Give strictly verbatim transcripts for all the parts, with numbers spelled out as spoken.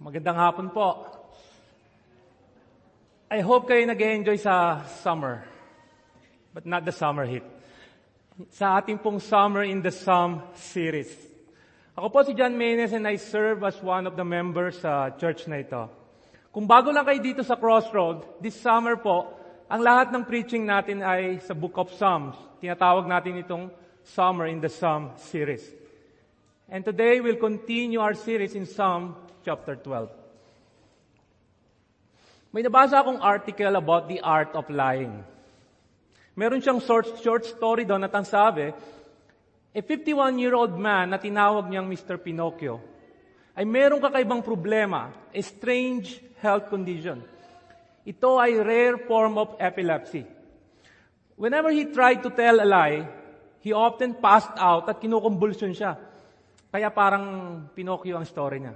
Magandang hapon po. I hope kayo nag-enjoy sa summer, but not the summer heat. Sa ating pong Summer in the Psalm series. Ako po si John Menes and I serve as one of the members sa church na ito. Kung bago lang kayo dito sa Crossroad, this summer po, ang lahat ng preaching natin ay sa Book of Psalms. Tinatawag natin itong Summer in the Psalm series. And today we'll continue our series in Psalm chapter twelve. May nabasa akong article about the art of lying. Meron siyang short, short story doon at ang sabi, a fifty-one-year-old man na tinawag niyang Mister Pinocchio ay merong kakaibang problema, a strange health condition. Ito ay rare form of epilepsy. Whenever he tried to tell a lie, he often passed out at kinukumbulsyon siya. Kaya parang Pinocchio ang story niya.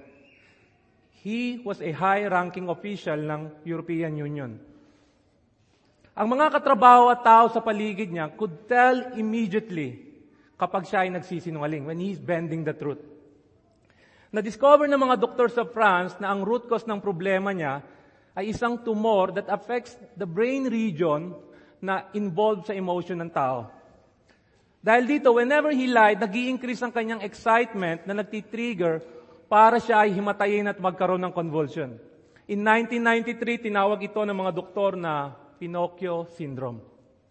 He was a high-ranking official ng European Union. Ang mga katrabaho at tao sa paligid niya could tell immediately kapag siya ay nagsisinungaling, when he's bending the truth. Na-discover ng mga doktor sa France na ang root cause ng problema niya ay isang tumor that affects the brain region na involved sa emotion ng tao. Dahil dito, whenever he lied, nag-i-increase ang kanyang excitement na nagtitrigger para siya ay himatayin at magkaroon ng convulsion. In nineteen ninety-three, tinawag ito ng mga doktor na Pinocchio syndrome.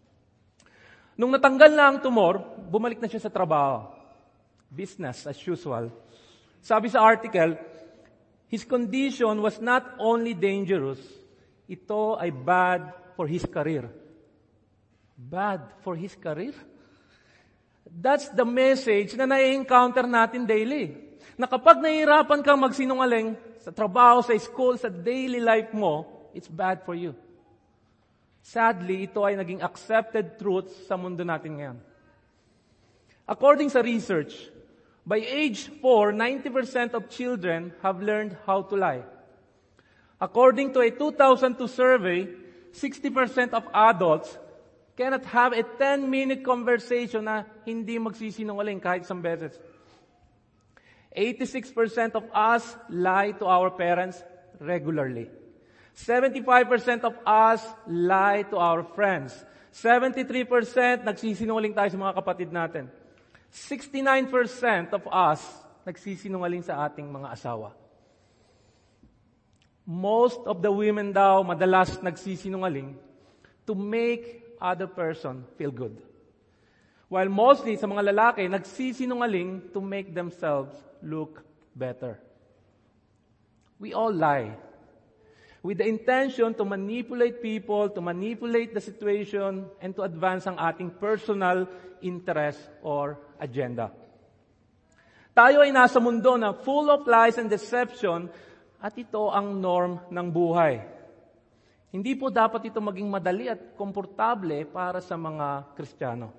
Nung natanggal na ang tumor, bumalik na siya sa trabaho. Business as usual. Sabi sa article, his condition was not only dangerous, ito ay bad for his career. Bad for his career? That's the message na nai-encounter natin daily. Na kapag nahihirapan kang magsinungaling sa trabaho, sa school, sa daily life mo, it's bad for you. Sadly, ito ay naging accepted truth sa mundo natin ngayon. According sa research, by age four, ninety percent of children have learned how to lie. According to a two thousand two survey, sixty percent of adults cannot have a ten-minute conversation na hindi magsisinungaling kahit isang beses. eighty-six percent of us lie to our parents regularly. seventy-five percent of us lie to our friends. seventy-three percent nagsisinungaling tayo sa mga kapatid natin. sixty-nine percent of us nagsisinungaling sa ating mga asawa. Most of the women daw madalas nagsisinungaling to make other person feel good. While mostly sa mga lalaki, nagsisinungaling to make themselves look better. We all lie with the intention to manipulate people, to manipulate the situation, and to advance ang ating personal interest or agenda. Tayo ay nasa mundo na full of lies and deception at ito ang norm ng buhay. Hindi po dapat ito maging madali at komportable para sa mga Kristiyano.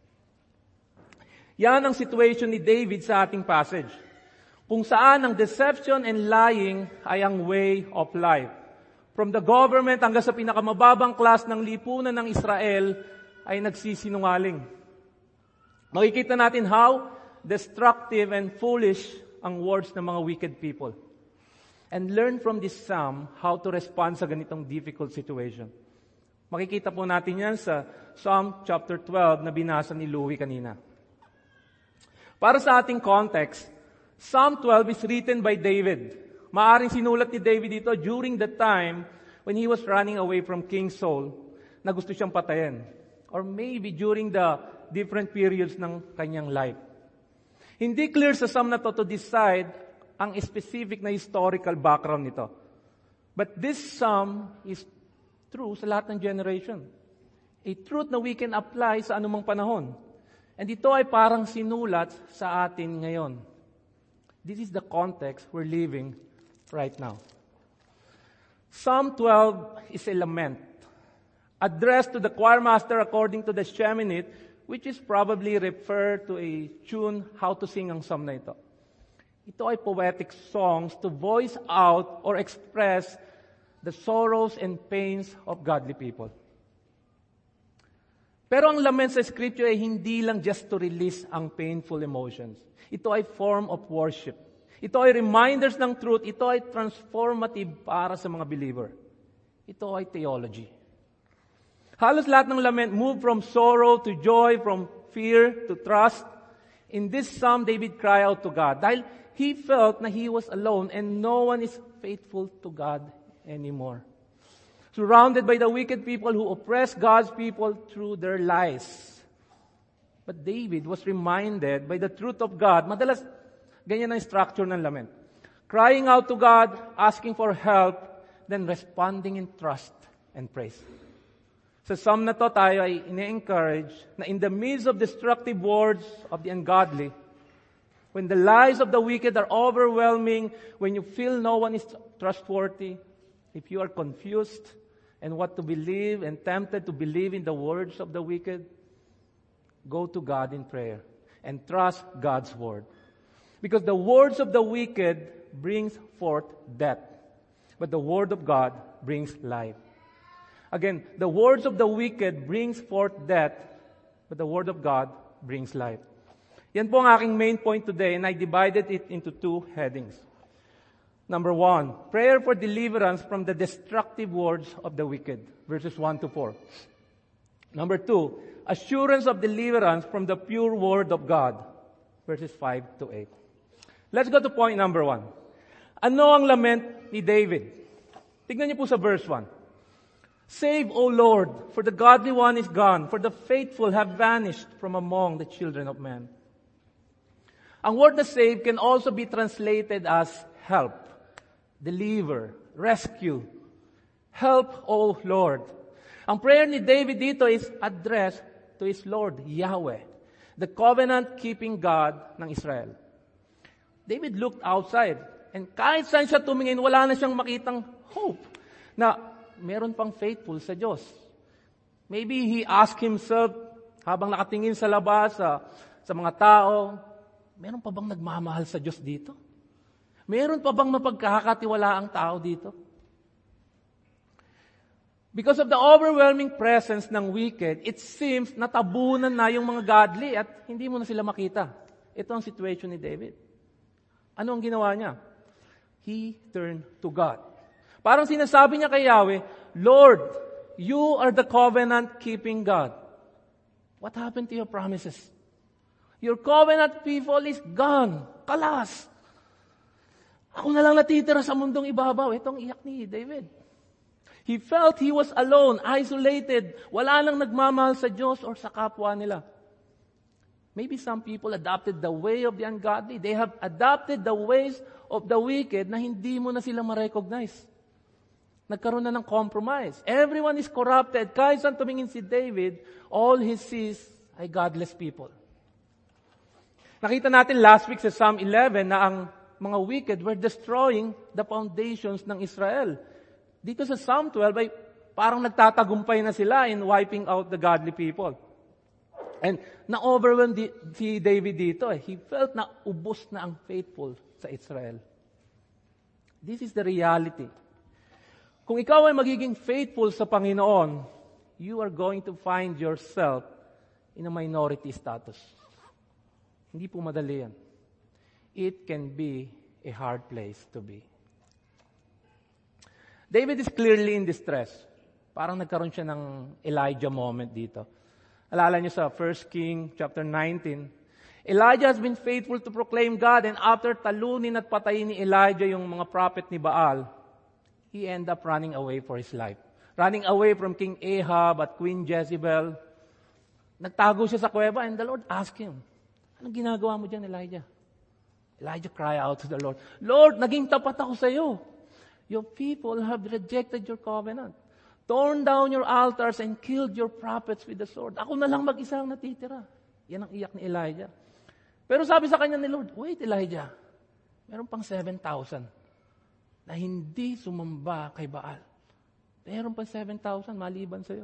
Yan ang situation ni David sa ating passage, kung saan ang deception and lying ay ang way of life. From the government hanggang sa pinakamababang class ng lipunan ng Israel ay nagsisinungaling. Makikita natin how destructive and foolish ang words ng mga wicked people. And learn from this psalm how to respond sa ganitong difficult situation. Makikita po natin yan sa Psalm chapter twelve na binasa ni Louie kanina. Para sa ating context, Psalm twelve is written by David. Maaring sinulat ni David ito during the time when he was running away from King Saul na gusto siyang patayin. Or maybe during the different periods ng kanyang life. Hindi clear sa Psalm na to to decide ang specific na historical background nito. But this Psalm is true sa lahat ng generation. A truth na we can apply sa anumang panahon. And ito ay parang sinulat sa atin ngayon. This is the context we're living right now. Psalm twelve is a lament, addressed to the choir master according to the Sheminith, which is probably referred to a tune how to sing ang psalm na ito. Ito ay poetic songs to voice out or express the sorrows and pains of godly people. Pero ang lament sa Scripture ay hindi lang just to release ang painful emotions. Ito ay form of worship. Ito ay reminders ng truth. Ito ay transformative para sa mga believer. Ito ay theology. Halos lahat ng lament move from sorrow to joy, from fear to trust. In this psalm, David cried out to God dahil he felt na he was alone and no one is faithful to God anymore. Surrounded by the wicked people who oppress God's people through their lies. But David was reminded by the truth of God. Madalas, ganyan ang structure ng lament. Crying out to God, asking for help, then responding in trust and praise. Sa psalm na to, tayo ay ine-encourage na in the midst of destructive words of the ungodly, when the lies of the wicked are overwhelming, when you feel no one is trustworthy, if you are confused and what to believe and tempted to believe in the words of the wicked, go to God in prayer and trust God's word. Because the words of the wicked brings forth death, but the word of God brings life. Again, the words of the wicked brings forth death, but the word of God brings life. Yan po ang aking main point today, and I divided it into two headings. Number one, prayer for deliverance from the destructive words of the wicked, verses one to four. Number two, assurance of deliverance from the pure word of God, verses five to eight. Let's go to point number one. Ano ang lament ni David? Tignan niyo po sa verse one. Save, O Lord, for the godly one is gone, for the faithful have vanished from among the children of men. Ang word na save can also be translated as help, deliver, rescue. Help, O Lord. Ang prayer ni David dito is addressed to his Lord, Yahweh, the covenant-keeping God ng Israel. David looked outside, and kahit saan siya tumingin, wala na siyang makitang hope na meron pang faithful sa Diyos. Maybe he asked himself, habang nakatingin sa labas, sa, sa mga tao, meron pa bang nagmamahal sa Diyos dito? Meron pa bang mapagkakatiwala ang tao dito? Because of the overwhelming presence ng wicked, it seems natabunan na yung mga godly at hindi mo na sila makita. Ito ang situation ni David. Ano ang ginawa niya? He turned to God. Parang sinasabi niya kay Yahweh, Lord, you are the covenant-keeping God. What happened to your promises? Your covenant people is gone. Kalas. Ako na lang natitira sa mundong ibabaw. Itong iyak ni David. He felt he was alone, isolated. Wala nang nagmamahal sa Diyos or sa kapwa nila. Maybe some people adopted the way of the ungodly. They have adopted the ways of the wicked na hindi mo na sila ma-recognize. Nagkaroon na ng compromise. Everyone is corrupted. Kahit saan tumingin si David, all he sees ay godless people. Nakita natin last week sa Psalm eleven na ang mga wicked were destroying the foundations ng Israel. Dito sa Psalm twelve ay parang nagtatagumpay na sila in wiping out the godly people. And na-overwhelmed si David dito. Eh. He felt na ubos na ang faithful sa Israel. This is the reality. Kung ikaw ay magiging faithful sa Panginoon, you are going to find yourself in a minority status. Hindi po madali yan. It can be a hard place to be. David is clearly in distress. Parang nagkaroon siya ng Elijah moment dito. Alala niyo sa First King chapter nineteen, Elijah has been faithful to proclaim God, and after talunin at patayin ni Elijah yung mga prophet ni Baal, he ended up running away for his life. Running away from King Ahab at Queen Jezebel. Nagtago siya sa kuweba and the Lord asked him, anong ginagawa mo dyan, Elijah? Elijah cried out to the Lord, Lord, naging tapat ako sa iyo. Your people have rejected your covenant, torn down your altars and killed your prophets with the sword. Ako na lang mag-isa ang natitira. Yan ang iyak ni Elijah. Pero sabi sa kanya ni Lord, wait Elijah, meron pang seven thousand na hindi sumamba kay Baal. Meron pang seven thousand maliban sa iyo.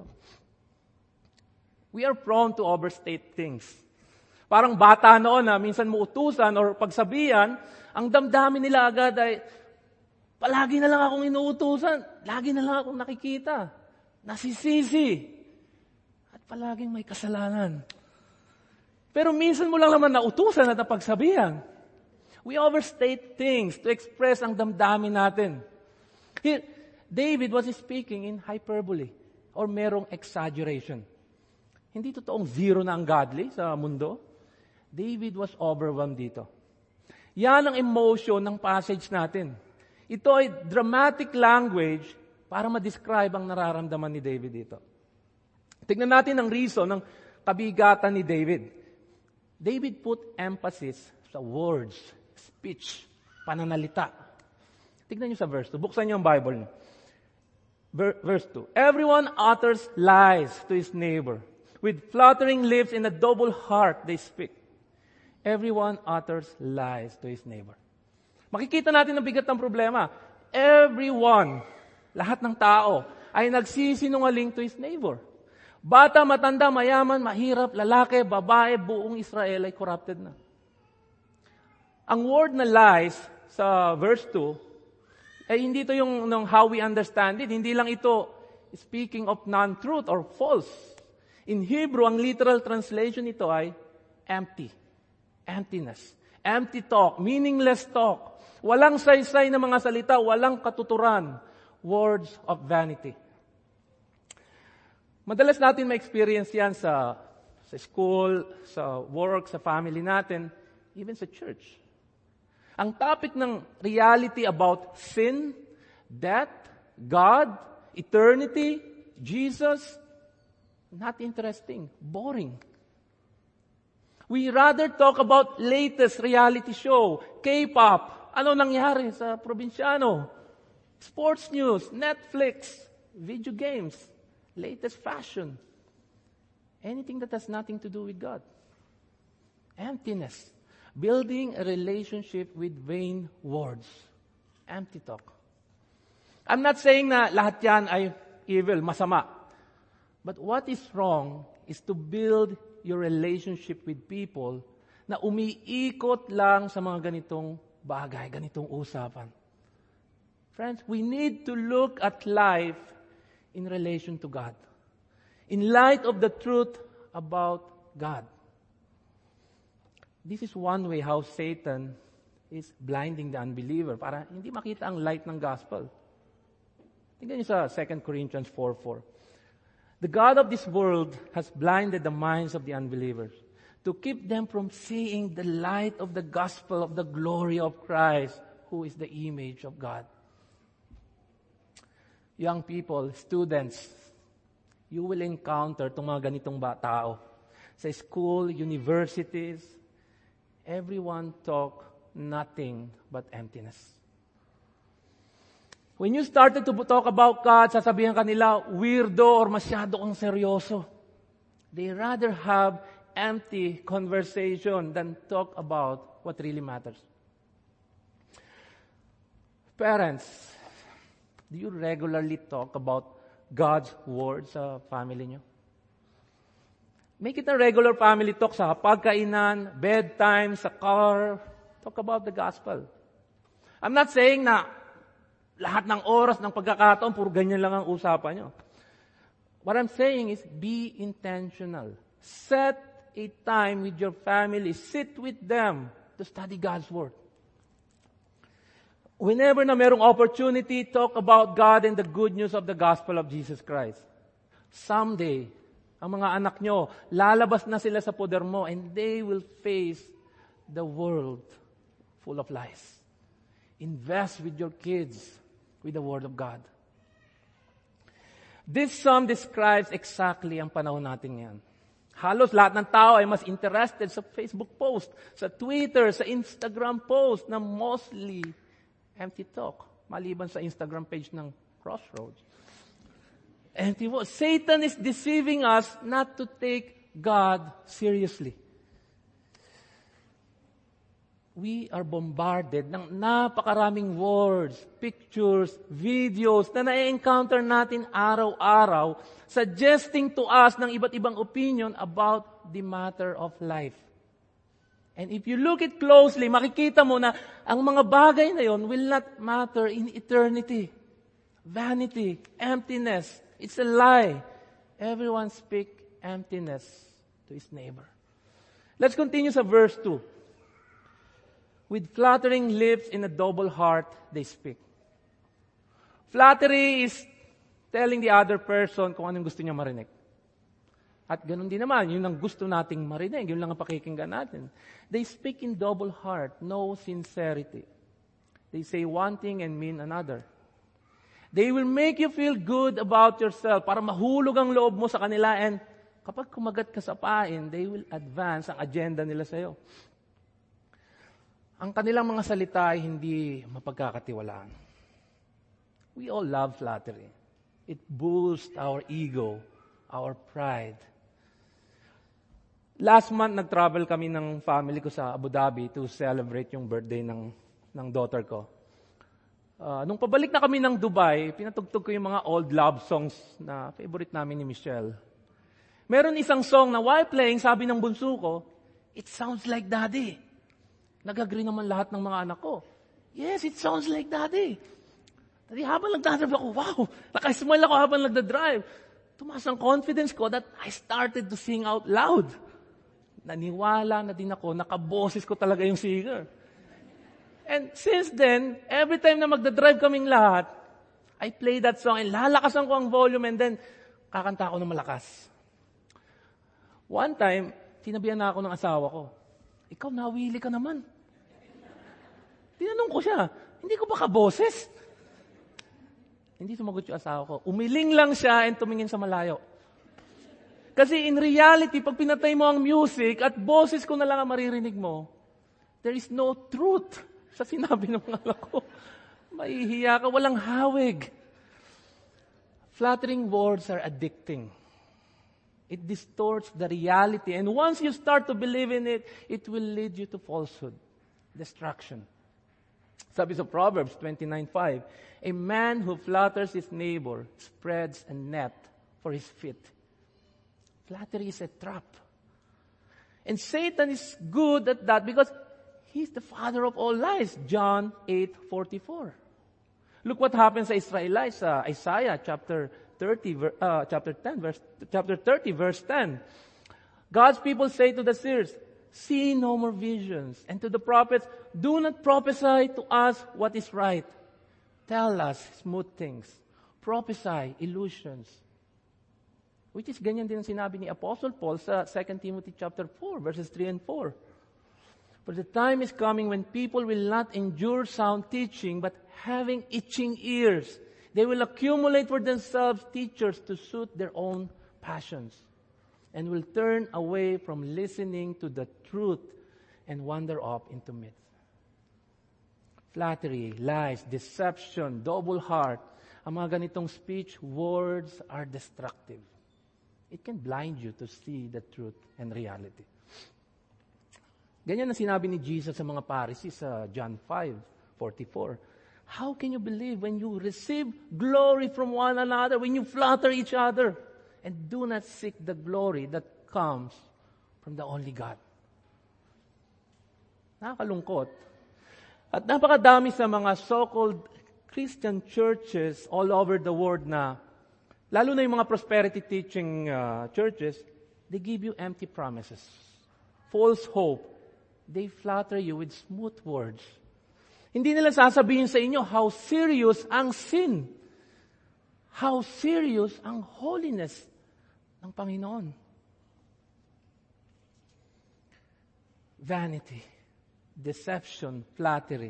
We are prone to overstate things. Parang bata noon na minsan mo utusan or pagsabihan, ang damdamin nila agad ay, palagi na lang akong inuutusan, lagi na lang akong nakikita, nasisisi, at palaging may kasalanan. Pero minsan mo lang naman nautusan at napagsabihan. We overstate things to express ang damdamin natin. Here, David was speaking in hyperbole or merong exaggeration. Hindi totoong zero na ang godly sa mundo. David was overwhelmed dito. Yan ang emotion ng passage natin. Ito ay dramatic language para ma-describe ang nararamdaman ni David dito. Tignan natin ang reason ng kabigatan ni David. David put emphasis sa words, speech, pananalita. Tignan niyo sa verse two. Buksan niyo ang Bible niyo. Verse two. Everyone utters lies to his neighbor. With flattering lips and a double heart they speak. Everyone utters lies to his neighbor. Makikita natin ang bigat ng problema. Everyone, lahat ng tao, ay nagsisinungaling to his neighbor. Bata, matanda, mayaman, mahirap, lalaki, babae, buong Israel ay corrupted na. Ang word na lies sa verse two, ay hindi ito yung, yung how we understand it. Hindi lang ito speaking of non-truth or false. In Hebrew, ang literal translation nito ay empty. Emptiness. Empty talk. Meaningless talk. Walang saysay na mga salita. Walang katuturan. Words of vanity. Madalas natin ma-experience yan sa, sa school, sa work, sa family natin, even sa church. Ang topic ng reality about sin, death, God, eternity, Jesus, not interesting, boring. We rather talk about latest reality show, K-pop, ano nangyari sa probinsyano, sports news, Netflix, video games, latest fashion, anything that has nothing to do with God. Emptiness. Building a relationship with vain words. Empty talk. I'm not saying na lahat yan ay evil, masama. But what is wrong is to build your relationship with people na umiikot lang sa mga ganitong bagay, ganitong usapan. Friends, we need to look at life in relation to God. In light of the truth about God. This is one way how Satan is blinding the unbeliever para hindi makita ang light ng gospel. Tingnan niyo sa Second Corinthians four four. The God of this world has blinded the minds of the unbelievers to keep them from seeing the light of the gospel of the glory of Christ, who is the image of God. Young people, students, you will encounter itong mga ganitong ba- tao. Sa school, universities, everyone talk nothing but emptiness. When you started to talk about God, sasabihin kanila, weirdo or masyado kang seryoso. They rather have empty conversation than talk about what really matters. Parents, do you regularly talk about God's word sa family nyo? Make it a regular family talk sa pagkainan, bedtime, sa car. Talk about the gospel. I'm not saying na lahat ng oras ng pagkakataon, puro ganyan lang ang usapan nyo. What I'm saying is, be intentional. Set a time with your family. Sit with them to study God's Word. Whenever na merong opportunity, talk about God and the good news of the gospel of Jesus Christ. Someday, ang mga anak nyo, lalabas na sila sa poder mo and they will face the world full of lies. Invest with your kids with the Word of God. This psalm describes exactly ang panahon natin yan. Halos lahat ng tao ay mas interested sa Facebook post, sa Twitter, sa Instagram post na mostly empty talk. Maliban sa Instagram page ng Crossroads. Empty talk. Satan is deceiving us not to take God seriously. We are bombarded ng napakaraming words, pictures, videos na na-encounter natin araw-araw, suggesting to us ng iba't ibang opinion about the matter of life. And if you look it closely, makikita mo na ang mga bagay na yon will not matter in eternity. Vanity, emptiness, it's a lie. Everyone speak emptiness to his neighbor. Let's continue sa verse two. With flattering lips in a double heart, they speak. Flattery is telling the other person kung anong gusto niya marinig. At ganun din naman, yun ang gusto nating marinig, yun lang ang pakikinggan natin. They speak in double heart, no sincerity. They say one thing and mean another. They will make you feel good about yourself para mahulog ang loob mo sa kanila, and kapag kumagat ka sa pain, they will advance ang agenda nila sa iyo. Ang kanilang mga salita ay hindi mapagkakatiwalaan. We all love flattery. It boosts our ego, our pride. Last month, nag-travel kami ng family ko sa Abu Dhabi to celebrate yung birthday ng, ng daughter ko. Uh, nung pabalik na kami ng Dubai, pinatugtog ko yung mga old love songs na favorite namin ni Michelle. Meron isang song na while playing, sabi ng bunso ko, "It sounds like Daddy." Nag-agree naman lahat ng mga anak ko. "Yes, it sounds like Daddy." Tadi habang nagdadrive ako, wow, naka-smile ako habang nagdadrive. Tumaas ang confidence ko that I started to sing out loud. Naniwala na din ako, nakaboses ko talaga yung singer. And since then, every time na magdadrive kaming lahat, I play that song and lalakasan ko ang volume and then kakanta ako ng malakas. One time, tinabihan na ako ng asawa ko, "Ikaw, nawili ka naman." Tinanong ko siya, "Hindi ko ba kaboses?" Hindi sumagot yung asawa ko. Umiling lang siya and tumingin sa malayo. Kasi in reality, pag pinatay mo ang music at boses ko na lang ang maririnig mo, there is no truth sa sinabi ng mga anak ko. Mahihiya ka, walang hawig. Flattering words are addicting. It distorts the reality. And once you start to believe in it, it will lead you to falsehood, destruction. Sabi sa Proverbs twenty-nine five, "A man who flatters his neighbor spreads a net for his feet." Flattery is a trap. And Satan is good at that because he's the father of all lies. John eight forty-four. Look what happens sa Israelites, sa Isaiah chapter thirty, uh, chapter ten, verse chapter thirty, verse ten. God's people say to the seers, "See no more visions," and to the prophets, "Do not prophesy to us what is right. Tell us smooth things. Prophesy illusions." Which is ganyan din ang sinabi ni Apostle Paul sa Second Timothy chapter four, verses three and four. "For the time is coming when people will not endure sound teaching, but having itching ears, they will accumulate for themselves teachers to suit their own passions, and will turn away from listening to the truth and wander off into myths." Flattery, lies, deception, double heart, ang mga ganitong speech, words are destructive. It can blind you to see the truth and reality. Ganyan ang sinabi ni Jesus sa mga Pharisees sa John five forty-four. "How can you believe when you receive glory from one another, when you flatter each other, and do not seek the glory that comes from the only God?" Nakakalungkot. At napakadami sa mga so-called Christian churches all over the world na, lalo na yung mga prosperity teaching uh, churches, they give you empty promises, false hope. They flatter you with smooth words. Hindi nila sasabihin sa inyo how serious ang sin, how serious ang holiness ng Panginoon. Vanity, deception, flattery.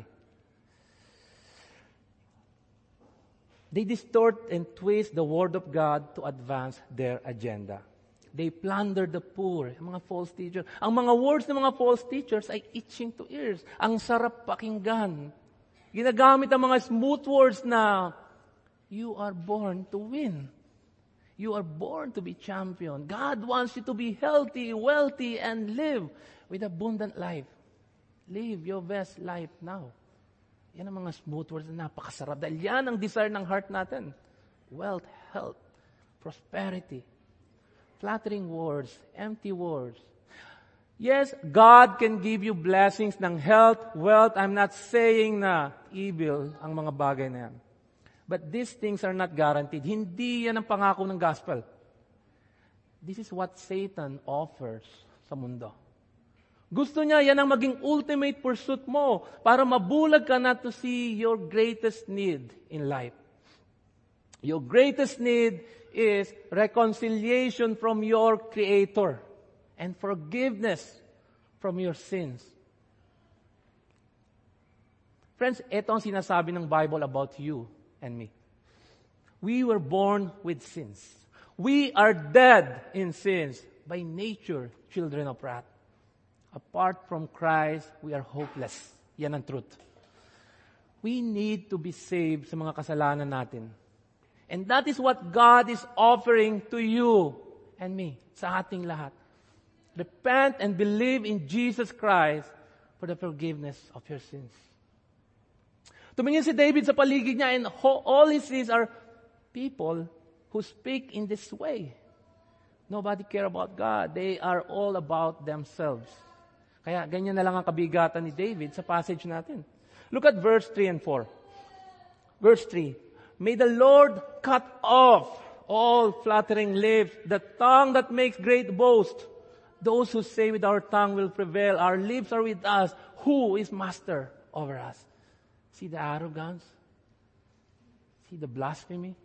They distort and twist the Word of God to advance their agenda. They plunder the poor, mga false teachers. Ang mga words ng mga false teachers ay itching to ears. Ang sarap pakinggan. Ginagamit ang mga smooth words na, "You are born to win. You are born to be champion. God wants you to be healthy, wealthy, and live with abundant life. Live your best life now." Yan ang mga smooth words na napakasarap. Dahil yan ang desire ng heart natin. Wealth, health, prosperity. Flattering words, empty words. Yes, God can give you blessings ng health, wealth. I'm not saying na evil ang mga bagay na yan. But these things are not guaranteed. Hindi yan ang pangako ng gospel. This is what Satan offers sa mundo. Gusto niya, yan ang maging ultimate pursuit mo para mabulag ka na to see your greatest need in life. Your greatest need is reconciliation from your Creator and forgiveness from your sins. Friends, ito ang sinasabi ng Bible about you and me. We were born with sins. We are dead in sins, by nature, children of wrath. Apart from Christ, we are hopeless. Yan ang truth. We need to be saved sa mga kasalanan natin. And that is what God is offering to you and me, sa ating lahat. Repent and believe in Jesus Christ for the forgiveness of your sins. Tumingin si David sa paligid niya, and all he sees are people who speak in this way. Nobody care about God. They are all about themselves. Kaya ganyan na lang ang kabigatan ni David sa passage natin. Look at verse three and four. Verse three. May the Lord cut off all flattering lips, the tongue that makes great boast. Those who say with our tongue will prevail. Our lips are with us. Who is master over us? See the arrogance? See the blasphemy?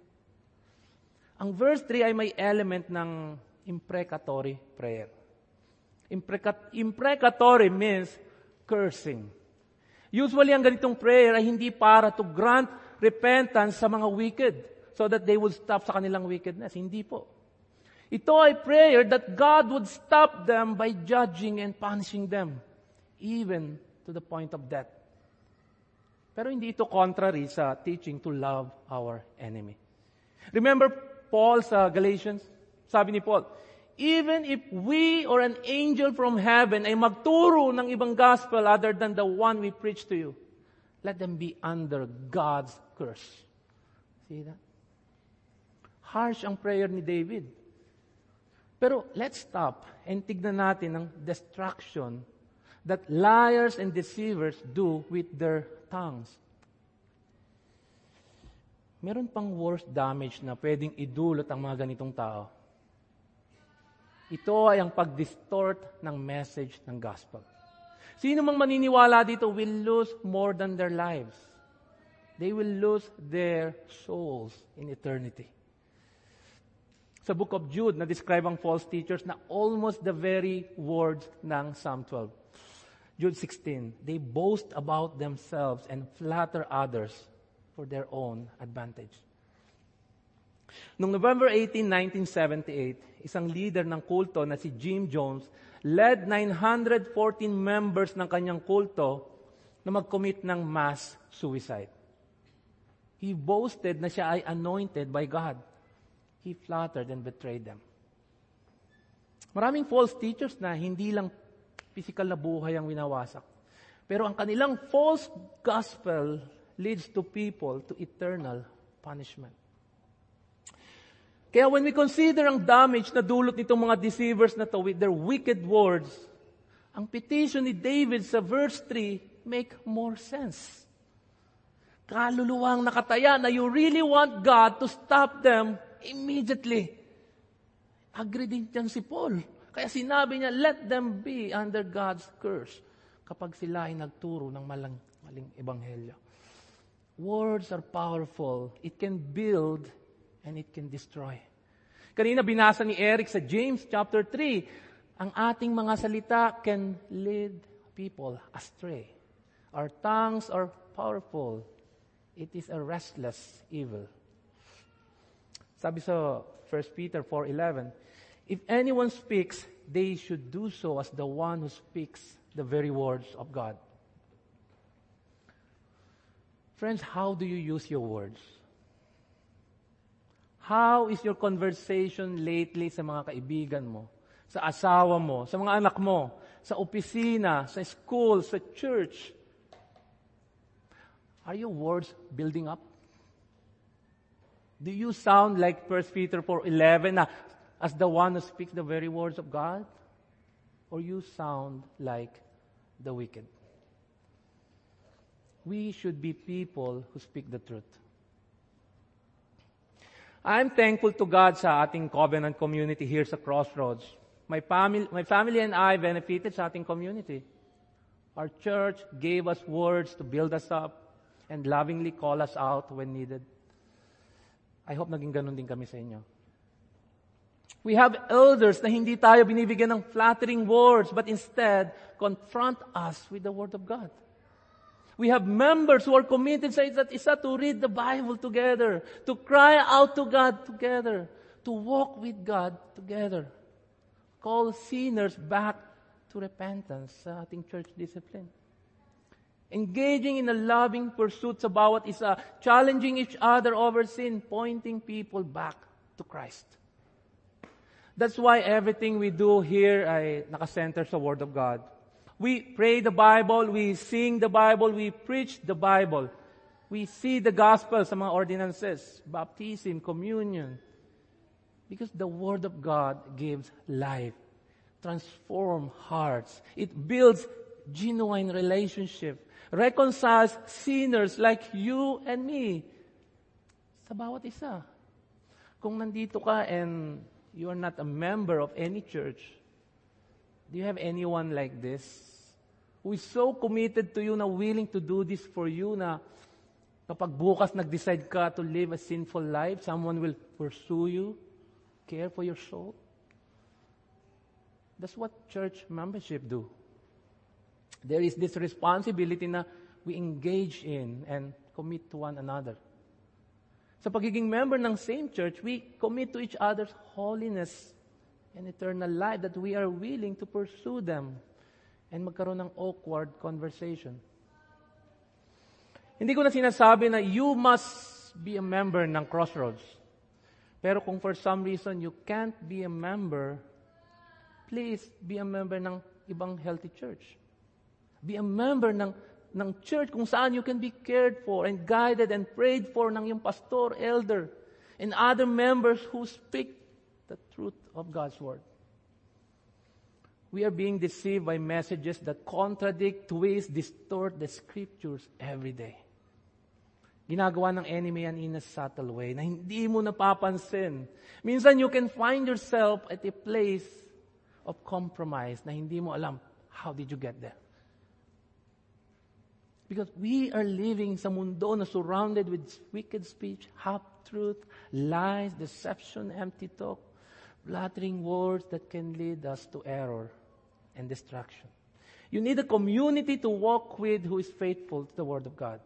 Ang verse three ay may element ng imprecatory prayer. Imprecat- imprecatory means cursing. Usually, ang ganitong prayer ay hindi para to grant repentance sa mga wicked so that they would stop sa kanilang wickedness. Hindi po. Ito ay prayer that God would stop them by judging and punishing them, even to the point of death. Pero hindi ito contrary sa teaching to love our enemy. Remember Paul sa Galatians? Sabi ni Paul, even if we or an angel from heaven ay magturo ng ibang gospel other than the one we preach to you, let them be under God's curse. See that? Harsh ang prayer ni David. Pero let's stop and tignan natin ang destruction that liars and deceivers do with their tongues. Meron pang worse damage na pwedeng idulot ang mga ganitong tao. Ito ay ang pag-distort ng message ng gospel. Sino mang maniniwala dito will lose more than their lives. They will lose their souls in eternity. Sa book of Jude, na-describe ang false teachers na almost the very words ng Psalm twelve. Jude sixteen, they boast about themselves and flatter others for their own advantage. Noong November eighteenth, nineteen seventy-eight, isang leader ng kulto na si Jim Jones led nine hundred fourteen members ng kanyang kulto na mag-commit ng mass suicide. He boasted na siya ay anointed by God. He flattered and betrayed them. Maraming false teachers na hindi lang physical na buhay ang winawasak. Pero ang kanilang false gospel leads to people to eternal punishment. Kaya when we consider ang damage na dulot nitong mga deceivers na to with their wicked words, ang petition ni David sa verse three make more sense. Kaluluwang nakataya na you really want God to stop them immediately. Agree din dyan si Paul. Kaya sinabi niya, let them be under God's curse kapag sila ay nagturo ng malang, maling ebanghelyo. Words are powerful. It can build and it can destroy. Kanina binasa ni Eric sa James chapter three, ang ating mga salita can lead people astray. Our tongues are powerful. It is a restless evil. Sabi sa First Peter four eleven, if anyone speaks, they should do so as the one who speaks the very words of God. Friends, how do you use your words? How is your conversation lately sa mga kaibigan mo, sa asawa mo, sa mga anak mo, sa opisina, sa school, sa church? Are your words building up? Do you sound like First Peter four eleven na as the one who speaks the very words of God? Or you sound like the wicked? We should be people who speak the truth. I'm thankful to God sa ating covenant community here sa Crossroads. My family, my family and I benefited sa ating community. Our church gave us words to build us up and lovingly call us out when needed. I hope naging ganun din kami sa inyo. We have elders na hindi tayo binibigyan ng flattering words, but instead, confront us with the Word of God. We have members who are committed sa isa't isa to read the Bible together, to cry out to God together, to walk with God together, call sinners back to repentance sa ating church discipline. Engaging in a loving pursuit sa bawat isa, challenging each other over sin, pointing people back to Christ. That's why everything we do here ay nakasenter sa Word of God. We pray the Bible, we sing the Bible, we preach the Bible. We see the gospel sa mga ordinances, baptism, communion. Because the Word of God gives life, transforms hearts. It builds genuine relationship, reconciles sinners like you and me sa bawat isa. Kung nandito ka and you are not a member of any church, do you have anyone like this who is so committed to you na willing to do this for you na kapag bukas nag-decide ka to live a sinful life, someone will pursue you, care for your soul? That's what church membership do. There is this responsibility na we engage in and commit to one another. Sa pagiging member ng same church, we commit to each other's holiness and eternal life that we are willing to pursue them and magkaroon ng awkward conversation. Hindi ko na sinasabi na you must be a member ng Crossroads. Pero kung for some reason you can't be a member, please be a member ng ibang healthy church. Be a member ng, ng church kung saan you can be cared for and guided and prayed for ng yung pastor, elder, and other members who speak the truth of God's Word. We are being deceived by messages that contradict, twist, distort the Scriptures every day. Ginagawa ng enemy yan in a subtle way na hindi mo napapansin. Minsan you can find yourself at a place of compromise na hindi mo alam, how did you get there? Because we are living sa mundo na surrounded with wicked speech, half-truth, lies, deception, empty talk, flattering words that can lead us to error and destruction. You need a community to walk with who is faithful to the Word of God.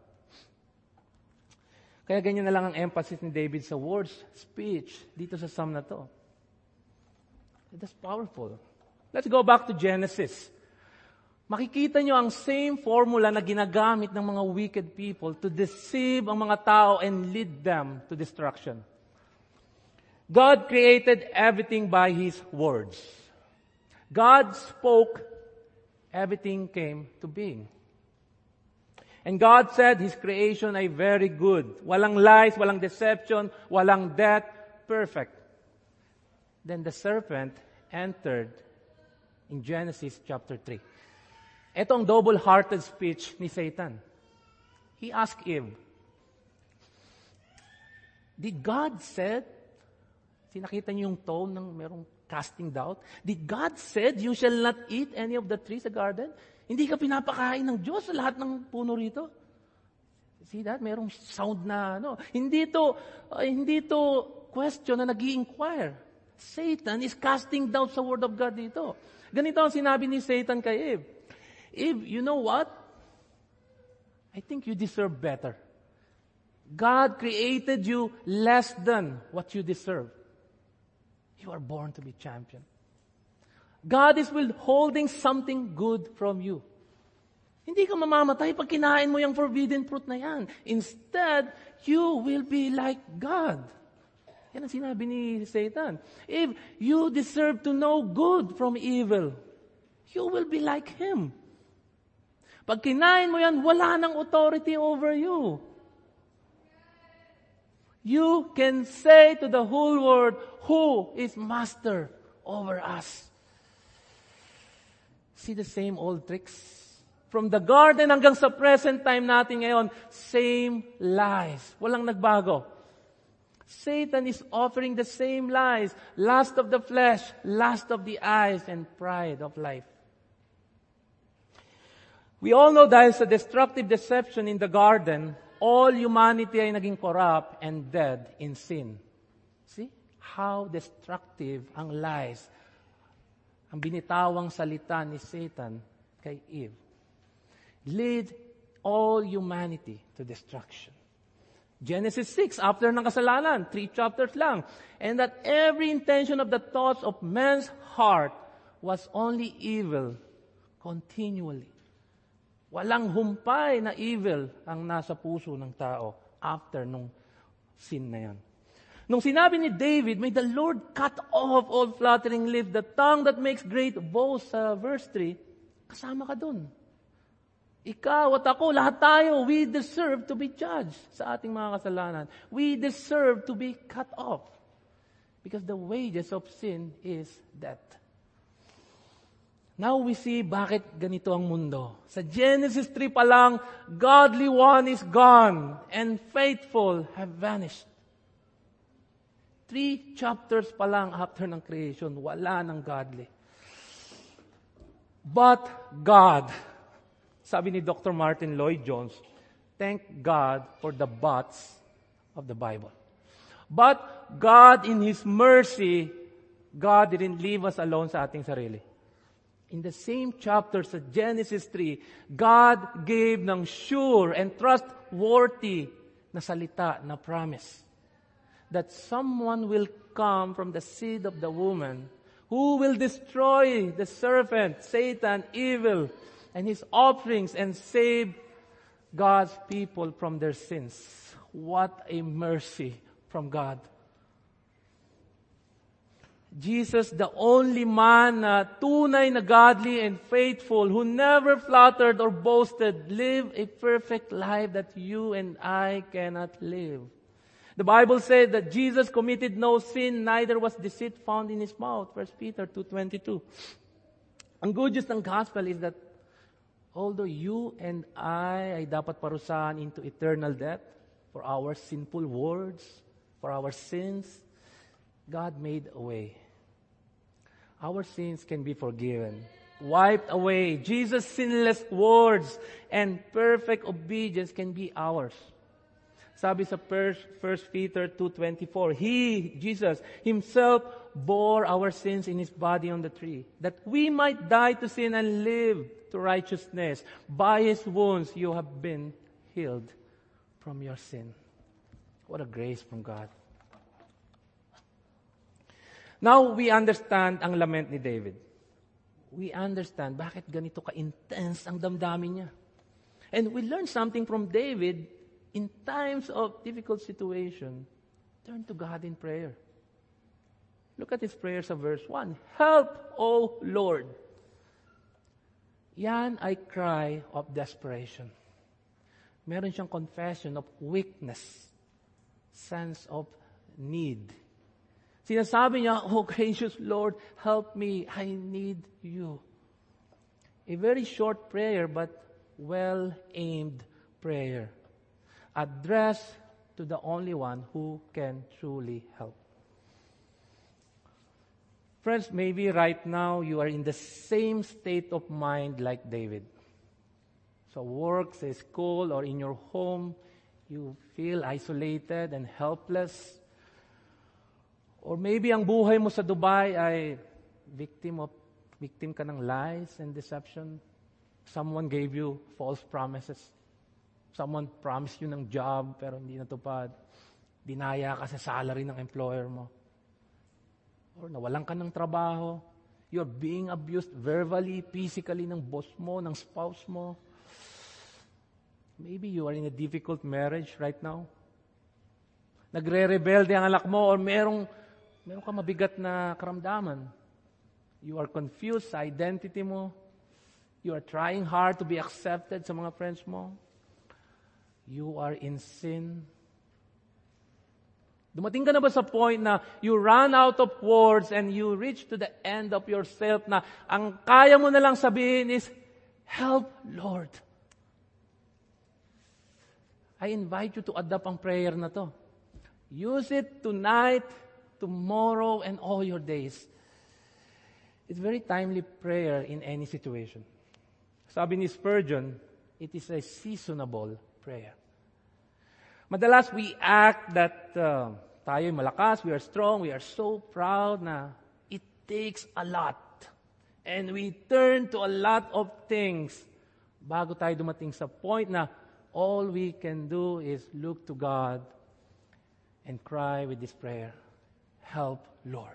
Kaya ganyan na lang ang emphasis ni David sa words, speech, dito sa psalm na to. That's powerful. Let's go back to Genesis. Makikita nyo ang same formula na ginagamit ng mga wicked people to deceive ang mga tao and lead them to destruction. God created everything by His words. God spoke, everything came to being. And God said His creation ay very good. Walang lies, walang deception, walang death, perfect. Then the serpent entered in Genesis chapter three. Ito ang double-hearted speech ni Satan. He asked Eve, did God said, sinakita niyo yung tone ng merong casting doubt, did God said you shall not eat any of the trees sa garden? Hindi ka pinapakain ng Diyos sa lahat ng puno rito? See that? Merong sound na, ano. Hindi to, uh, hindi to question na nag-i-inquire. Satan is casting doubt sa Word of God dito. Ganito ang sinabi ni Satan kay Eve. Eve, you know what? I think you deserve better. God created you less than what you deserve. You are born to be champion. God is withholding something good from you. Hindi ka mamamatay pag kinain mo yung forbidden fruit na yan. Instead, you will be like God. Yan ang sinabi ni Satan. If you deserve to know good from evil, you will be like Him. Pag kinain mo yan, wala nang authority over you. You can say to the whole world, who is master over us? See the same old tricks? From the garden hanggang sa present time natin ngayon, same lies. Walang nagbago. Satan is offering the same lies, lust of the flesh, lust of the eyes, and pride of life. We all know dahil sa destructive deception in the garden, all humanity ay naging corrupt and dead in sin. See? How destructive ang lies, ang binitawang salita ni Satan kay Eve. Lead all humanity to destruction. Genesis six, after ng kasalanan, three chapters lang. And that every intention of the thoughts of man's heart was only evil continually. Walang humpay na evil ang nasa puso ng tao after nung sin na yan. Nung sinabi ni David, may the Lord cut off all flattering lips, the tongue that makes great boast sa verse three, kasama ka dun. Ikaw at ako, lahat tayo, we deserve to be judged sa ating mga kasalanan. We deserve to be cut off. Because the wages of sin is death. Now we see bakit ganito ang mundo. Sa Genesis three pa lang, godly one is gone and faithful have vanished. Three chapters pa lang after ng creation, wala ng godly. But God, sabi ni Doctor Martin Lloyd-Jones, thank God for the buts of the Bible. But God, in His mercy, God didn't leave us alone sa ating sarili. In the same chapter sa Genesis three, God gave ng sure and trustworthy na salita, na promise, that someone will come from the seed of the woman who will destroy the serpent, Satan, evil, and his offerings, and save God's people from their sins. What a mercy from God. Jesus, the only man na tunay na godly and faithful, who never flattered or boasted, lived a perfect life that you and I cannot live. The Bible said that Jesus committed no sin, neither was deceit found in His mouth. First Peter two twenty-two. Ang good news ng gospel is that although you and I ay dapat parusahan into eternal death for our sinful words, for our sins, God made a way. Our sins can be forgiven, wiped away. Jesus' sinless words and perfect obedience can be ours. Sabi sa First Peter two twenty-four, He, Jesus, Himself bore our sins in His body on the tree, that we might die to sin and live to righteousness. By His wounds you have been healed from your sin. What a grace from God. Now we understand ang lament ni David. We understand bakit ganito ka-intense ang damdamin niya. And we learn something from David. In times of difficult situation, turn to God in prayer. Look at his prayers of verse one. Help, O Lord. Yan ay cry of desperation. Meron siyang confession of weakness, sense of need. Sinasabi niya, Oh gracious Lord, help me, I need you. A very short prayer but well-aimed prayer. Addressed to the only one who can truly help. Friends, maybe right now you are in the same state of mind like David. So work, say school, or in your home, you feel isolated and helpless. Or maybe ang buhay mo sa Dubai ay victim of victim ka ng lies and deception. Someone gave you false promises. Someone promised you ng job pero hindi natupad. Dinaya ka sa salary ng employer mo. Or nawalan ka ng trabaho. You're being abused verbally, physically ng boss mo, ng spouse mo. Maybe you are in a difficult marriage right now. Nagre-rebelde ang anak mo or merong, merong ka mabigat na karamdaman. You are confused sa identity mo. You are trying hard to be accepted sa mga friends mo. You are in sin. Dumating ka na ba sa point na you run out of words and you reach to the end of yourself na ang kaya mo na lang sabihin is, help, Lord. I invite you to adapt ang prayer na to. Use it tonight, tomorrow, and all your days. It's very timely prayer in any situation. Sabi ni Spurgeon, it is a seasonable prayer. Madalas we act that uh, tayo'y malakas, we are strong, we are so proud na it takes a lot. And we turn to a lot of things bago tayo dumating sa point na all we can do is look to God and cry with this prayer, help, Lord.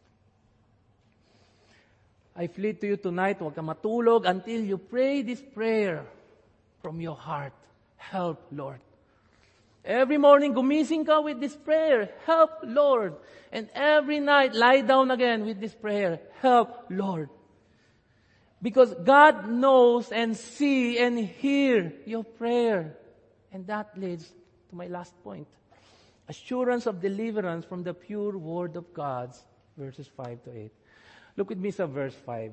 I plead to you tonight, huwag ka matulog until you pray this prayer from your heart. Help, Lord. Every morning, gumising ka with this prayer, help, Lord. And every night, lie down again with this prayer, help, Lord. Because God knows and see and hear your prayer. And that leads to my last point. Assurance of deliverance from the pure word of God, verses five to eight. Look with me sa verse five.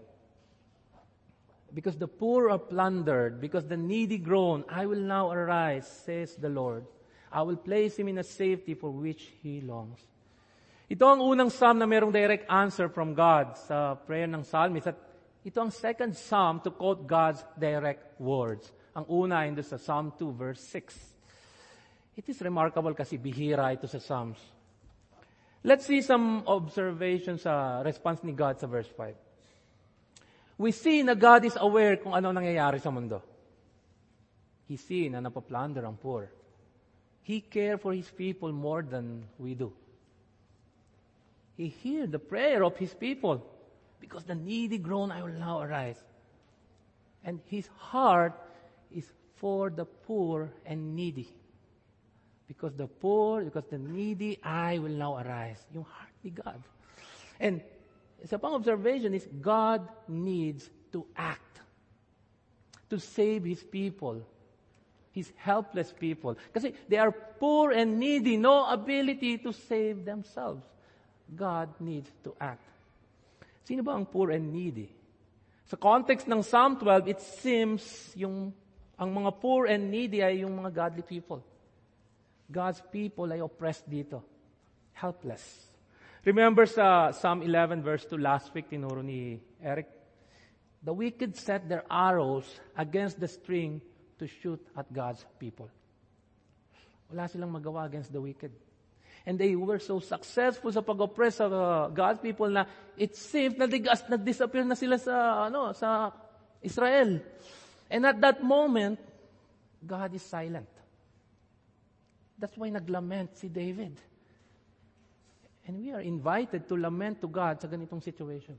Because the poor are plundered, because the needy groan, I will now arise, says the Lord. I will place him in a safety for which he longs. Ito ang unang psalm na mayroong direct answer from God sa prayer ng psalmist. At ito ang second psalm to quote God's direct words. Ang una ay sa Psalm two, verse six. It is remarkable kasi bihira ito sa Psalms. Let's see some observations sa response ni God sa verse five. We see na God is aware kung ano nangyayari sa mundo. He see na napaplunder ang poor. He care for His people more than we do. He hear the prayer of His people. Because the needy groan, I will now arise. And His heart is for the poor and needy. Because the poor, because the needy, I will now arise. Yung heart ni God. And isa pang observation is God needs to act. To save His people. His helpless people. Kasi they are poor and needy, no ability to save themselves. God needs to act. Sino ba ang poor and needy? Sa context ng Psalm twelve, it seems yung ang mga poor and needy ay yung mga godly people. God's people ay oppressed dito. Helpless. Remember sa Psalm eleven verse two last week, tinuro ni Eric, the wicked set their arrows against the string to shoot at God's people. Wala silang magawa against the wicked. And they were so successful sa pag-oppress sa uh, God's people na it seems na digas, nag-disappear na sila sa, ano, sa Israel. And at that moment, God is silent. That's why naglament si David. And we are invited to lament to God sa ganitong situation.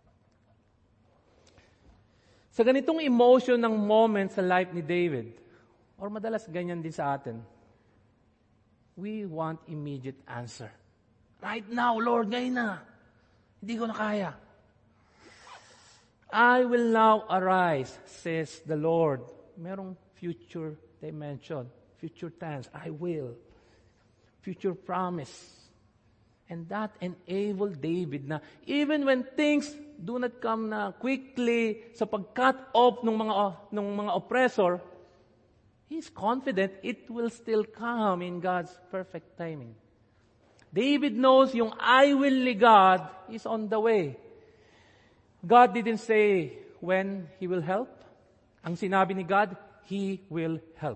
Sa ganitong emotion ng moment sa life ni David, or madalas ganyan din sa atin, we want immediate answer. Right now, Lord, ngayon na. Hindi ko na kaya. I will now arise, says the Lord. Merong future dimension, future tense, I will. Future promise. And that enabled David na even when things do not come na quickly sa pag-cut off ng mga, ng mga oppressor, he's confident it will still come in God's perfect timing. David knows yung I will ni God is on the way. God didn't say when He will help. Ang sinabi ni God, He will help.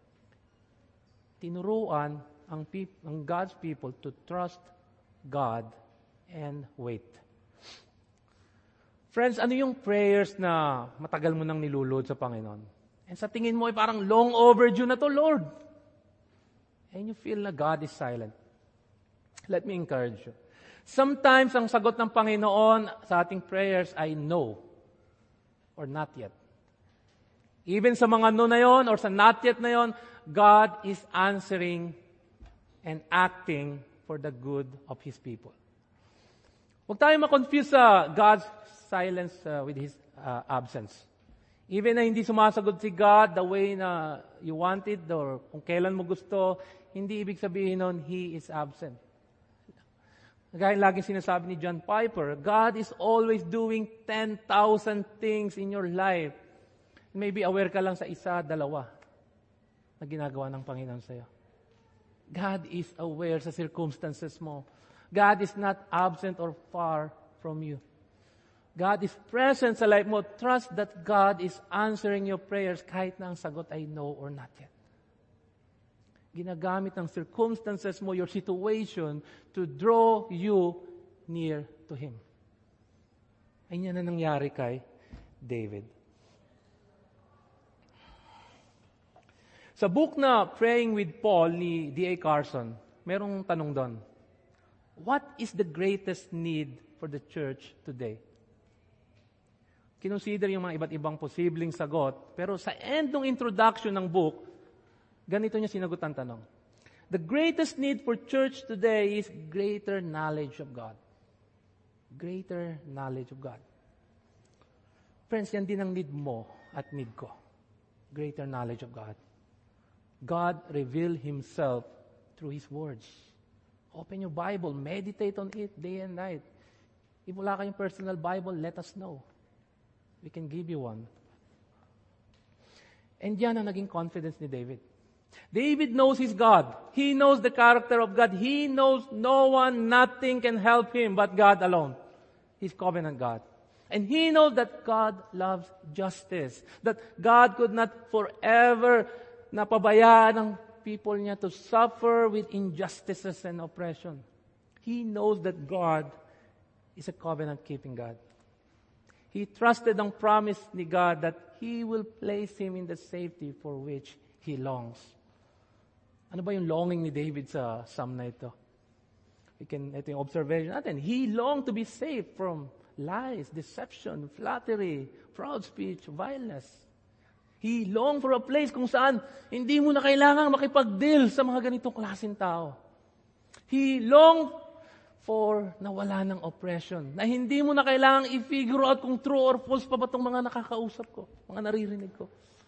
Tinuruan ang, peop- ang God's people to trust God and wait. Friends, ano yung prayers na matagal mo nang nilulod sa Panginoon? And sa tingin mo ay parang long overdue na to, Lord. And you feel na God is silent. Let me encourage you. Sometimes ang sagot ng Panginoon sa ating prayers ay no or not yet. Even sa mga no na yon or sa not yet na yon, God is answering and acting for the good of His people. Huwag tayo ma-confuse sa God's silence uh, with His uh, absence. Even na hindi sumasagot si God the way na you wanted or kung kailan mo gusto, hindi ibig sabihin nun, He is absent. Gaya laging sinasabi ni John Piper, God is always doing ten thousand things in your life. Maybe aware ka lang sa isa, dalawa na ginagawa ng Panginoon sa'yo. God is aware sa circumstances mo. God is not absent or far from you. God is present sa life mo. Trust that God is answering your prayers kahit na ang sagot ay no or not yet. Ginagamit ang circumstances mo, your situation, to draw you near to Him. Ay yan na nangyari kay David. Sa book na Praying with Paul ni D A Carson, merong tanong doon. What is the greatest need for the church today? Kinonsider yung mga iba't ibang posibleng sagot, pero sa end ng introduction ng book, ganito niya sinagot ang tanong. The greatest need for church today is greater knowledge of God. Greater knowledge of God. Friends, yan din ang need mo at need ko. Greater knowledge of God. God revealed Himself through His words. Open your Bible, meditate on it day and night. If wala kayong personal Bible, let us know. We can give you one. And yan ang naging confidence ni David. David knows his God. He knows the character of God. He knows no one, nothing can help him but God alone. He's covenant God. And he knows that God loves justice. That God could not forever napabayaan ang people niya to suffer with injustices and oppression. He knows that God is a covenant-keeping God. He trusted ang promise ni God that He will place him in the safety for which he longs. Ano ba yung longing ni David sa psalm na ito? We can, ito yung observation natin. He longed to be safe from lies, deception, flattery, proud speech, vileness. He longed for a place kung saan hindi mo na kailangang makipag-deal sa mga ganitong klaseng tao. He longed for nawala ng oppression, na hindi mo na kailangang i-figure out kung true or false pa ba itong mga nakakausap ko, mga naririnig ko.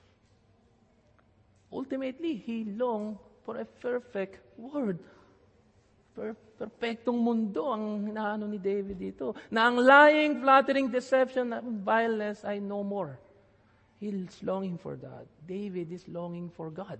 Ultimately, he longed for a perfect word. Per- perfectong mundo ang hinaano ni David dito. Na ang lying, flattering, deception, and violence ay no more. He's longing for that. David is longing for God.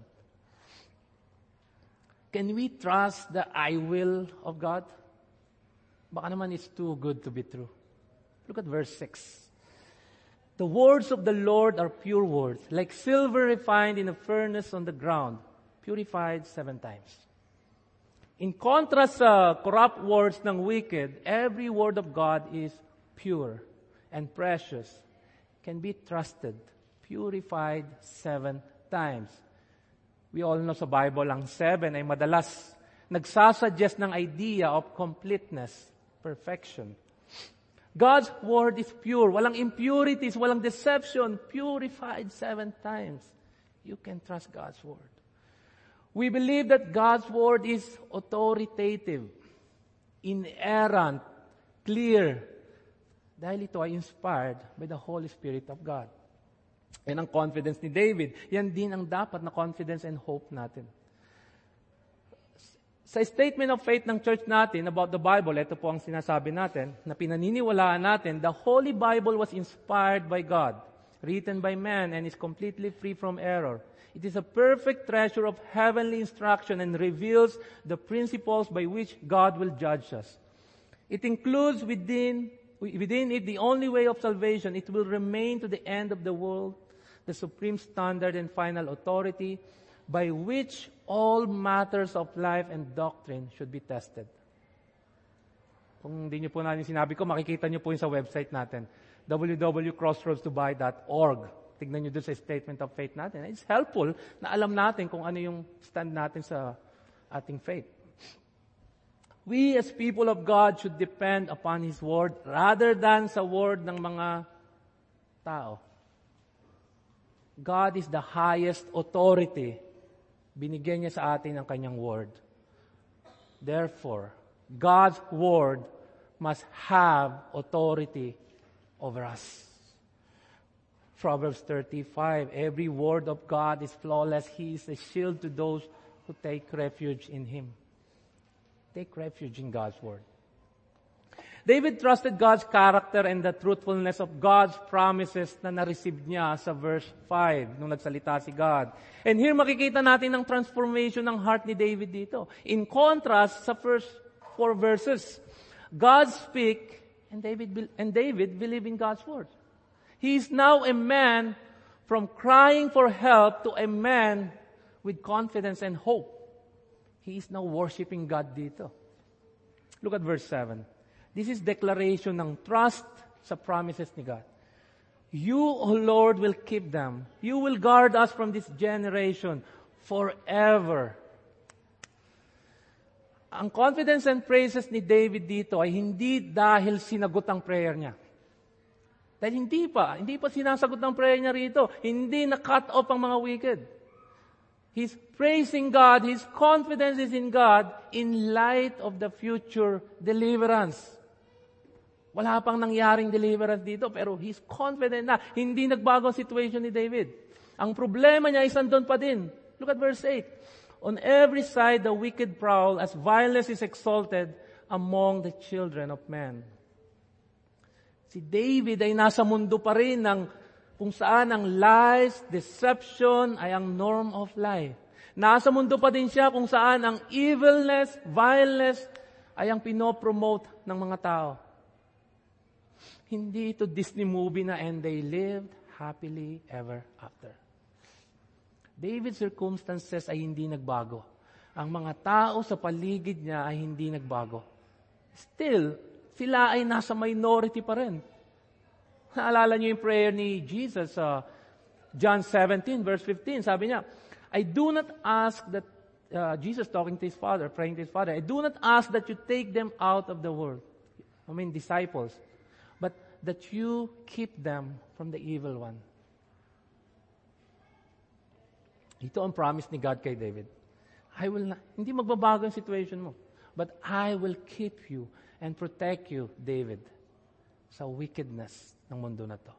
Can we trust the I will of God? Baka naman it's too good to be true. Look at verse six. The words of the Lord are pure words, like silver refined in a furnace on the ground, purified seven times. In contrast sa corrupt words ng wicked, every word of God is pure and precious, can be trusted, purified seven times. We all know sa Bible, ang seven ay madalas nagsasuggest ng idea of completeness, perfection. God's word is pure. Walang impurities, walang deception. Purified seven times. You can trust God's word. We believe that God's word is authoritative, inerrant, clear. Dahil ito ay inspired by the Holy Spirit of God. Yan ang confidence ni David. Yan din ang dapat na confidence and hope natin. Sa statement of faith ng church natin about the Bible, ito po ang sinasabi natin, na pinaniniwalaan natin, the Holy Bible was inspired by God, written by man, and is completely free from error. It is a perfect treasure of heavenly instruction and reveals the principles by which God will judge us. It includes within, within it the only way of salvation. It will remain to the end of the world, the supreme standard and final authority, by which all matters of life and doctrine should be tested. Kung hindi nyo po natin sinabi ko, makikita nyo po yun sa website natin, w w w dot crossroads to buy dot org. Tignan nyo doon sa statement of faith natin. It's helpful na alam natin kung ano yung stand natin sa ating faith. We as people of God should depend upon His word rather than sa word ng mga tao. God is the highest authority. Binigyan niya sa atin ang kanyang word. Therefore, God's word must have authority over us. Proverbs thirty-five, every word of God is flawless. He is a shield to those who take refuge in Him. Take refuge in God's word. David trusted God's character and the truthfulness of God's promises na na-receive niya sa verse five nung nagsalita si God. And here makikita natin ang transformation ng heart ni David dito. In contrast sa first four verses, God speak and David and David believe in God's word. He is now a man from crying for help to a man with confidence and hope. He is now worshiping God dito. Look at verse seven. This is declaration ng trust sa promises ni God. You, O Lord, will keep them. You will guard us from this generation forever. Ang confidence and praises ni David dito ay hindi dahil sinagot ang prayer niya. Dahil hindi pa, hindi pa sinasagot ang prayer niya rito. Hindi na-cut off ang mga wicked. He's praising God, his confidence is in God in light of the future deliverance. Wala pang nangyaring deliverance dito, pero he's confident na hindi nagbago ang situation ni David. Ang problema niya is nandun pa din. Look at verse eight. On every side the wicked prowl as violence is exalted among the children of men. Si David ay nasa mundo pa rin ng kung saan ang lies, deception ay ang norm of life. Nasa mundo pa din siya kung saan ang evilness, violence ay ang pinopromote ng mga tao. Hindi ito Disney movie na and they lived happily ever after. David's circumstances ay hindi nagbago. Ang mga tao sa paligid niya ay hindi nagbago. Still, sila ay nasa minority pa rin. Naalala niyo yung prayer ni Jesus sa uh, John seventeen, verse fifteen. Sabi niya, I do not ask that, uh, Jesus talking to his Father, praying to his Father, I do not ask that you take them out of the world. I mean, disciples. But that you keep them from the evil one. Ito ang promise ni God kay David. I will not, hindi magbabago ang situation mo. But I will keep you and protect you, David, sa wickedness ng mundo na to.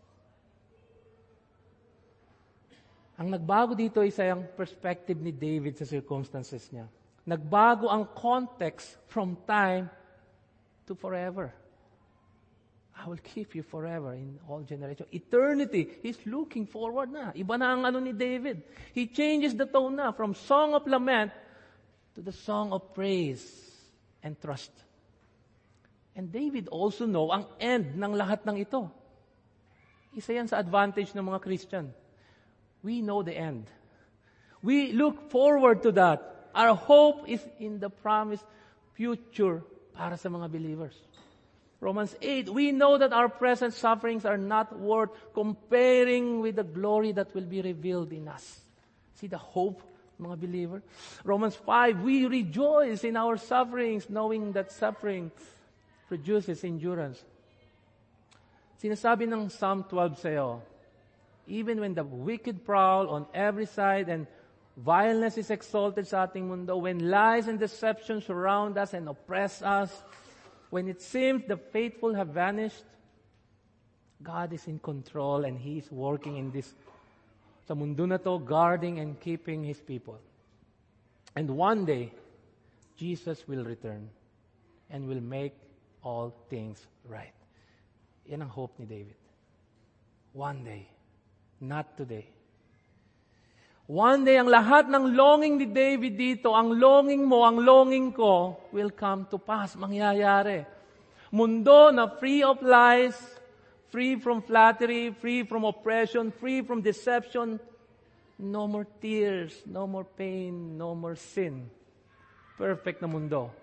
Ang nagbago dito ay ang perspective ni David sa circumstances niya. Nagbago ang context from time to forever. I will keep you forever in all generations. Eternity, he's looking forward na. Iba na ang ano ni David. He changes the tone na from song of lament to the song of praise and trust. And David also know ang end ng lahat ng ito. Isa yan sa advantage ng mga Christian. We know the end. We look forward to that. Our hope is in the promised future para sa mga believers. Romans eight, we know that our present sufferings are not worth comparing with the glory that will be revealed in us. See the hope, mga believer? Romans five, we rejoice in our sufferings, knowing that suffering produces endurance. Sinasabi ng Psalm twelve sa'yo, even when the wicked prowl on every side and violence is exalted sa ating mundo, when lies and deception surround us and oppress us, when it seems the faithful have vanished, God is in control and He is working in this, sa mundo na to, guarding and keeping His people. And one day, Jesus will return and will make all things right. Yan ang hope ni David. One day, not today. One day, ang lahat ng longing ni David dito, ang longing mo, ang longing ko, will come to pass, mangyayari. Mundo na free of lies, free from flattery, free from oppression, free from deception, no more tears, no more pain, no more sin. Perfect na mundo.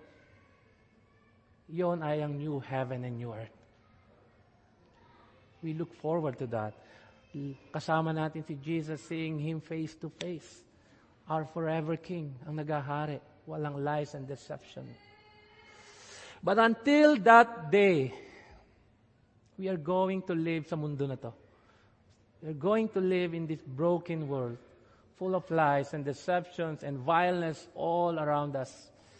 Yon ay ang new heaven and new earth. We look forward to that. Kasama natin si Jesus, seeing Him face to face. Our forever King, ang nagahari. Walang lies and deception. But until that day, we are going to live sa mundo na to. We are going to live in this broken world, full of lies and deceptions and violence all around us.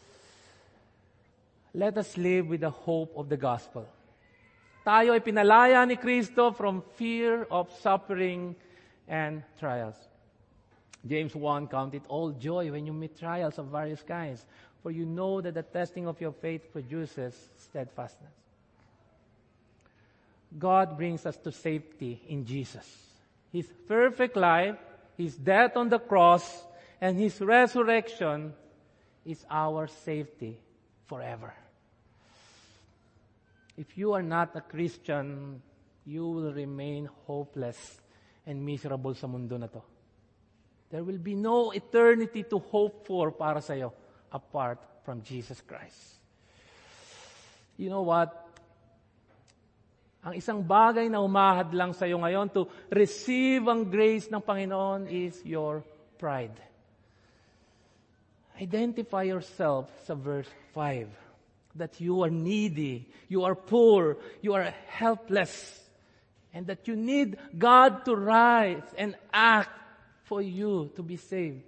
Let us live with the hope of the gospel. Tayo ay pinalaya ni Kristo from fear of suffering and trials. James one, count it all joy when you meet trials of various kinds, for you know that the testing of your faith produces steadfastness. God brings us to safety in Jesus. His perfect life, His death on the cross, and His resurrection is our safety forever. If you are not a Christian, you will remain hopeless and miserable sa mundo na to. There will be no eternity to hope for para sa'yo apart from Jesus Christ. You know what? Ang isang bagay na umahad lang sa'yo ngayon to receive ang grace ng Panginoon is your pride. Identify yourself sa verse five. That you are needy, you are poor, you are helpless, and that you need God to rise and act for you to be saved.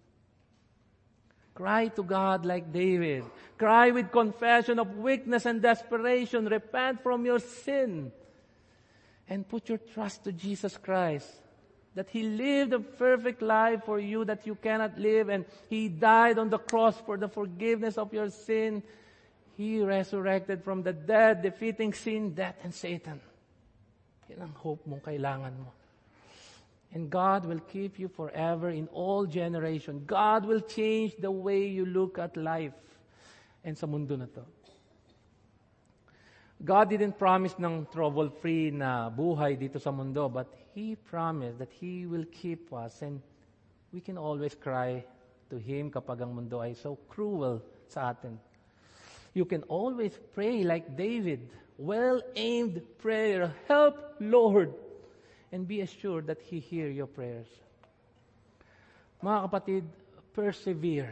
Cry to God like David. Cry with confession of weakness and desperation. Repent from your sin. And put your trust to Jesus Christ. That He lived a perfect life for you that you cannot live. And He died on the cross for the forgiveness of your sin. He resurrected from the dead, defeating sin, death, and Satan. Yan ang hope mong kailangan mo. And God will keep you forever in all generations. God will change the way you look at life and sa mundo na to. God didn't promise ng trouble-free na buhay dito sa mundo, but He promised that He will keep us, and we can always cry to Him kapag ang mundo ay so cruel sa atin. You can always pray like David, well-aimed prayer, help, Lord, and be assured that He hear your prayers. Mga kapatid, persevere.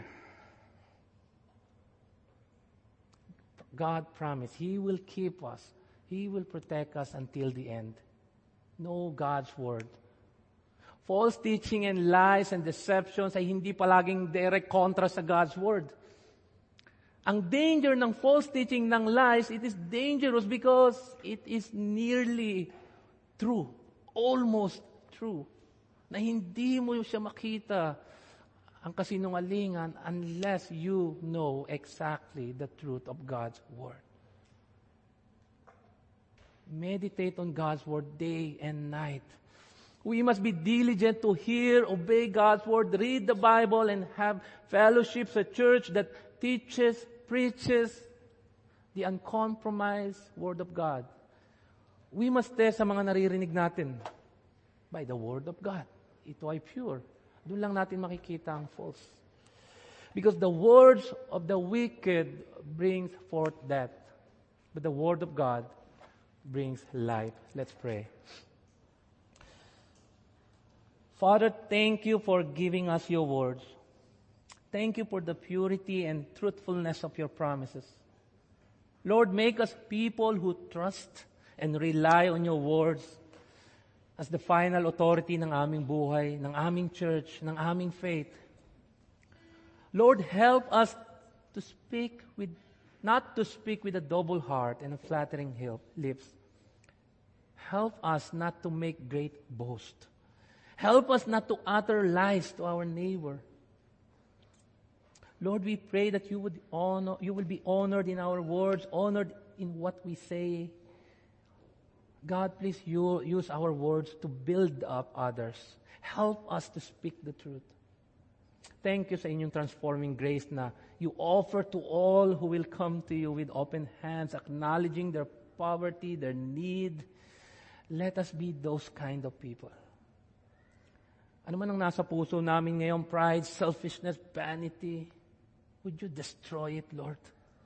God promised He will keep us. He will protect us until the end. Know God's Word. False teaching and lies and deceptions ay hindi palaging direct kontra sa God's Word. Ang danger ng false teaching, ng lies, it is dangerous because it is nearly true. Almost true, na hindi mo siya makita ang kasinungalingan unless you know exactly the truth of God's Word. Meditate on God's Word day and night. We must be diligent to hear, obey God's Word, read the Bible, and have fellowships, a church that teaches, preaches the uncompromised Word of God. We must test sa mga naririnig natin by the Word of God. Ito ay pure. Doon lang natin makikita ang false. Because the words of the wicked brings forth death. But the Word of God brings life. Let's pray. Father, thank you for giving us your words. Thank you for the purity and truthfulness of your promises. Lord, make us people who trust and rely on your words as the final authority ng aming buhay, ng aming church, ng aming faith. Lord, help us to speak with, not to speak with a double heart and a flattering lips. Help us not to make great boast. Help us not to utter lies to our neighbor. Lord, we pray that you would honor, you will be honored in our words, honored in what we say. God, please you, use our words to build up others. Help us to speak the truth. Thank you sa inyong transforming grace na you offer to all who will come to you with open hands, acknowledging their poverty, their need. Let us be those kind of people. Ano man ang nasa puso namin ngayon, pride, selfishness, vanity, would you destroy it, Lord?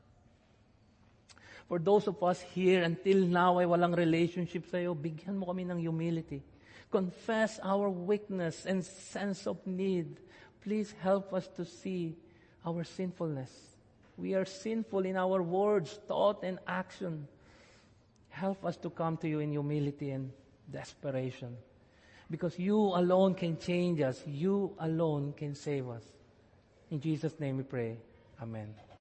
For those of us here, until now ay walang relationship sa iyo, bigyan mo kami ng humility. Confess our weakness and sense of need. Please help us to see our sinfulness. We are sinful in our words, thought, and action. Help us to come to you in humility and desperation. Because you alone can change us. You alone can save us. In Jesus' name we pray. Amen.